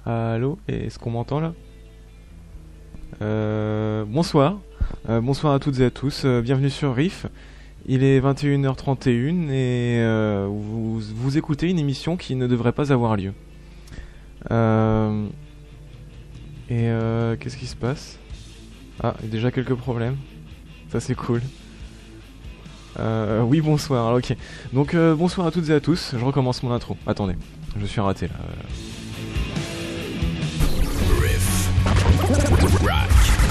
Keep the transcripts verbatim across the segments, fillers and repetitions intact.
Allô, est-ce qu'on m'entend là? euh, Bonsoir, euh, bonsoir à toutes et à tous, euh, bienvenue sur Riff. Il est vingt et une heures trente et un et euh, vous, vous écoutez une émission qui ne devrait pas avoir lieu. Euh, et euh, qu'est-ce qui se passe? Ah, il y a déjà quelques problèmes. Ça c'est cool. Euh, oui, bonsoir, ok. Donc euh, bonsoir à toutes et à tous, je recommence mon intro. Attendez, je suis raté là. Riff. Rock.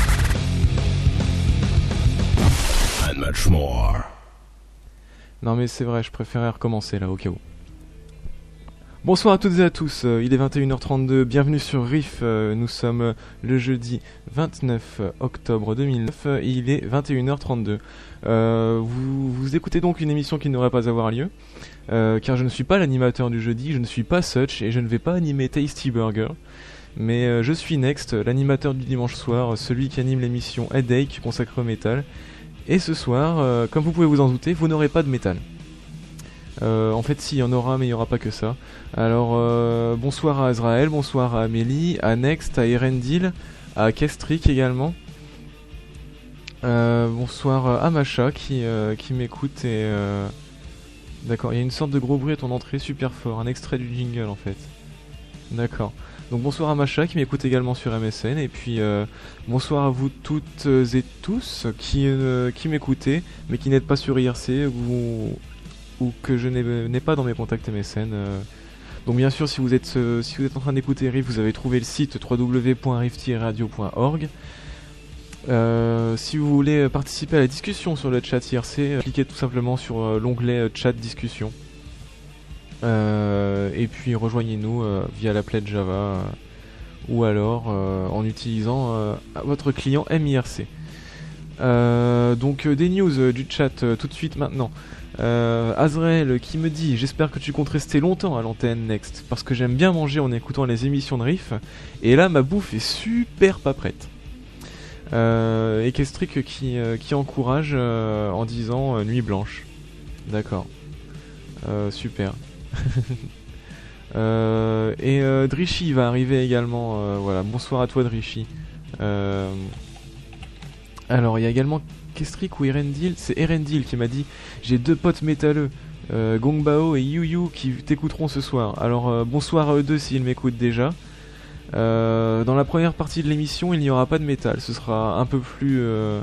And much more. Non mais c'est vrai, je préférais recommencer là au cas où. Bonsoir à toutes et à tous, euh, il est vingt et une heures trente-deux, bienvenue sur Riff, euh, nous sommes euh, le jeudi vingt-neuf octobre deux mille neuf, euh, et il est vingt et une heures trente-deux. Euh, vous, vous écoutez donc une émission qui ne devrait pas avoir lieu, euh, car je ne suis pas l'animateur du jeudi, je ne suis pas Such et je ne vais pas animer Tasty Burger, mais euh, je suis Next, l'animateur du dimanche soir, celui qui anime l'émission Headache consacrée au métal, et ce soir, euh, comme vous pouvez vous en douter, vous n'aurez pas de métal. Euh, en fait, si, il y en aura, mais il n'y aura pas que ça. Alors, euh, bonsoir à Azrael, bonsoir à Amélie, à Next, à Erendil, à Kestrik également. Euh, bonsoir à Macha qui, euh, qui m'écoute et... Euh... D'accord, il y a une sorte de gros bruit à ton entrée super fort, un extrait du jingle en fait. D'accord. Donc bonsoir à Macha qui m'écoute également sur M S N et puis euh, bonsoir à vous toutes et tous qui, euh, qui m'écoutez mais qui n'êtes pas sur I R C ou... ou que je n'ai, n'ai pas dans mes contacts M S N. Euh. Donc bien sûr, si vous êtes euh, si vous êtes en train d'écouter Riff, vous avez trouvé le site w w w point riff tiret radio point org. Euh, si vous voulez participer à la discussion sur le chat I R C, euh, cliquez tout simplement sur euh, l'onglet euh, chat discussion. Euh, et puis rejoignez-nous euh, via l'applet Java euh, ou alors euh, en utilisant euh, votre client M I R C. Euh, donc euh, des news euh, du chat euh, tout de suite maintenant. Euh, Azrael qui me dit: j'espère que tu comptes rester longtemps à l'antenne Next parce que j'aime bien manger en écoutant les émissions de Riff et là ma bouffe est super pas prête. Euh, et Kestrick qui, euh, qui encourage euh, en disant euh, nuit blanche. D'accord. Euh, super. euh, et euh, Drishy va arriver également. Euh, voilà. Bonsoir à toi Drishy. Euh, alors il y a également Kestrick ou Erendil, c'est Erendil qui m'a dit: j'ai deux potes métalleux, euh, Gongbao et Yu Yu qui t'écouteront ce soir. Alors euh, bonsoir à eux deux s'ils m'écoutent déjà. Euh, dans la première partie de l'émission, il n'y aura pas de métal, ce sera un peu plus, euh,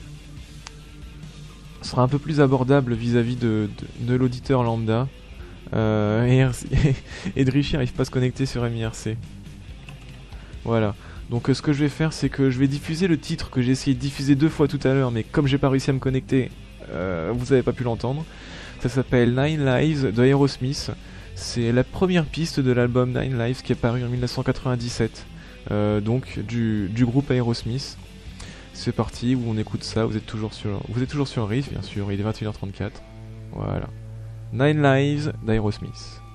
ce sera un peu plus abordable vis-à-vis de, de, de l'auditeur lambda. Euh, et, R C, et Drishy n'arrive pas à se connecter sur M I R C. Voilà. Donc euh, ce que je vais faire, c'est que je vais diffuser le titre que j'ai essayé de diffuser deux fois tout à l'heure, mais comme j'ai pas réussi à me connecter, euh, vous avez pas pu l'entendre. Ça s'appelle Nine Lives de Aerosmith. C'est la première piste de l'album Nine Lives qui est paru en dix-neuf cent quatre-vingt-dix-sept, euh, donc du, du groupe Aerosmith. C'est parti, où on écoute ça. Vous êtes toujours sur, vous êtes toujours sur Riff, bien sûr. Il est vingt et une heures trente-quatre. Voilà. Nine Lives d'Aerosmith.